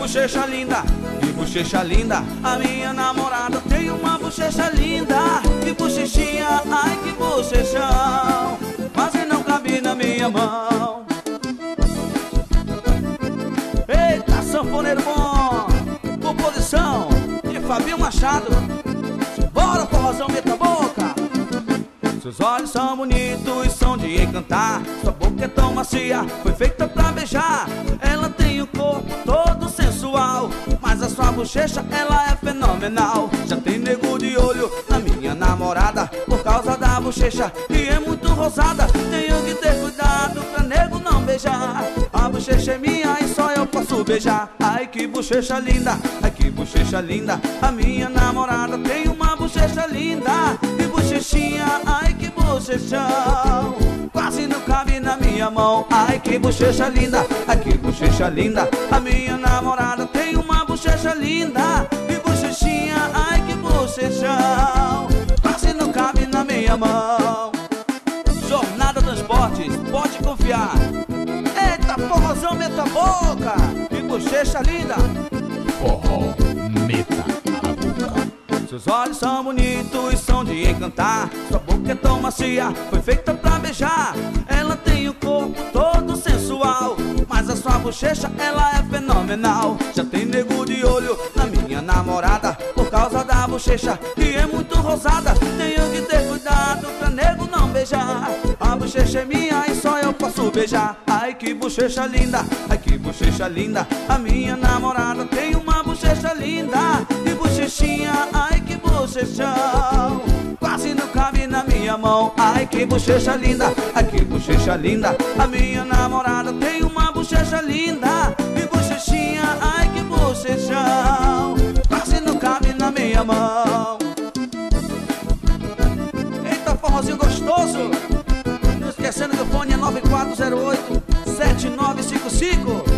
bochecha linda, que bochecha linda. A minha namorada tem uma bochecha linda. Que bochechinha, ai que bochechão, quase não cabe na minha mão. Eita, sanfoneiro bom, composição de Fabinho Machado. Bora, forrozão, meta a boca. Seus olhos são bonitos e são de encantar. Sua boca é tão macia, foi feita pra beijar. Ela tem o corpo todo sensual, mas a sua bochecha, ela é fenomenal. Já tem nego de olho na minha namorada por causa da bochecha, que é muito rosada. Tenho que ter cuidado pra nego não beijar. A bochecha é minha e só eu posso beijar. Ai que bochecha linda, ai que bochecha linda. A minha namorada tem uma bochecha linda. Que bochechinha, ai que bochechão, quase não cabe na minha mão. Ai que bochecha linda, ai que bochecha linda. A minha namorada tem uma bochecha linda. Que bochechinha, ai que bochechão, quase não cabe na minha mão. Jornada Transportes, pode confiar. Eita, forrozão, meta a boca. Que bochecha linda. Forró, meta a boca. Seus olhos são bonitos e são de encantar. Sua boca é tão macia, foi feita pra beijar. Ela tem o corpo todo sensual, mas a sua bochecha, ela é fenomenal. Já tem nego de olho na minha namorada por causa da bochecha, que é muito rosada. Tenho que ter cuidado pra nego não beijar. A bochecha é minha e só eu posso beijar. Ai que bochecha linda, ai que bochecha linda. A minha namorada tem uma bochecha linda. Que bochechinha, ai que bochechão, quase não cabe na minha mão. Ai que bochecha linda, ai que bochecha linda. A minha namorada tem uma bochecha linda. Que bochechinha, ai que bochechão, quase não cabe na minha mão. Eita, forrozinho gostoso. Não esquecendo que o fone é 9408-7955.